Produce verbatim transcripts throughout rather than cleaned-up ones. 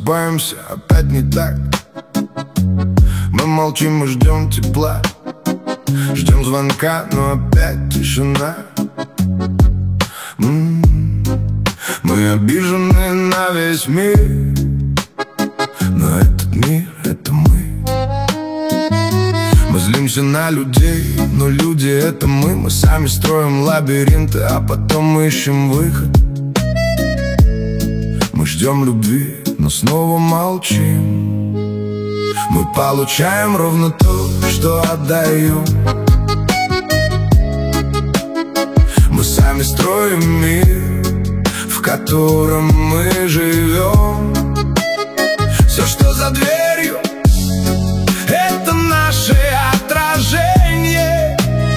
просыпаемся опять не так. Мы молчим и ждем тепла, ждем звонка, но опять тишина. М-м-м. Мы обижены на весь мир, но этот мир — это мы. Мы злимся на людей, но люди — это мы. Мы сами строим лабиринты, а потом мы ищем выход. Мы ждем любви, но снова молчим. Мы получаем ровно то, что отдаем. Мы сами строим мир, в котором мы живем. Все, что за дверью, это наше отражение.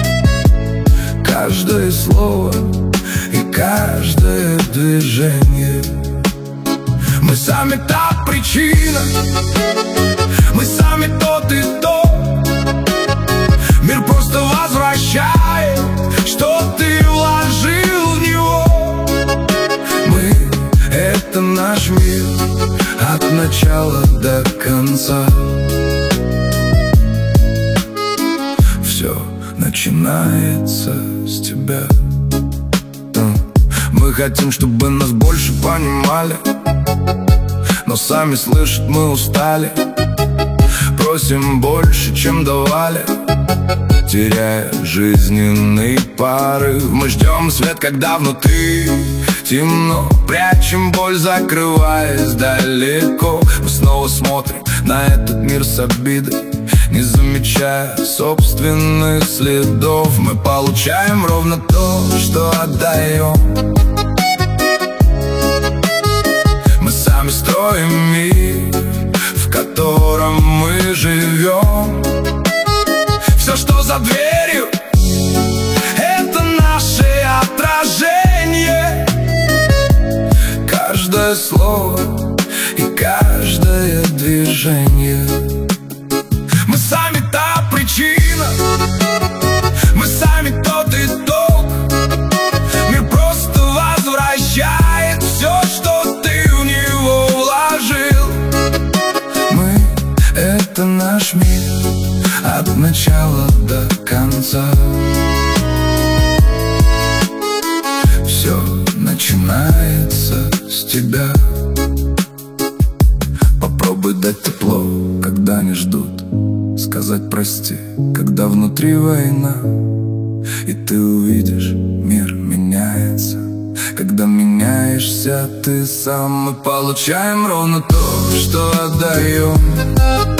Каждое слово и каждое движение. Мы сами та причина, мы сами тот и тот. Мир просто возвращает, что ты вложил в него. Мы — это наш мир от начала до конца. Все начинается с тебя. Мы хотим, чтобы нас больше понимали, но сами слышать мы устали. Просим больше, чем давали, теряя жизненный порыв. Мы ждем свет, когда внутри темно, прячем боль, закрываясь далеко. Мы снова смотрим на этот мир с обидой, не замечая собственных следов. Мы получаем ровно то, что отдаем. Мы сами строим мир, в котором мы живем. Все, что за дверью, это наше отражение. Каждое слово и каждое движение. Мы сами та причина, мы сами тот итог. Мир просто возвращает все, что ты в него вложил. Мы — это наш мир от начала до конца. Все начинается с тебя. Попробуй дать тепло, когда не ждут, сказать прости, когда внутри война. И ты увидишь, мир меняется, когда меняешься ты сам. Мы получаем ровно то, что отдаем.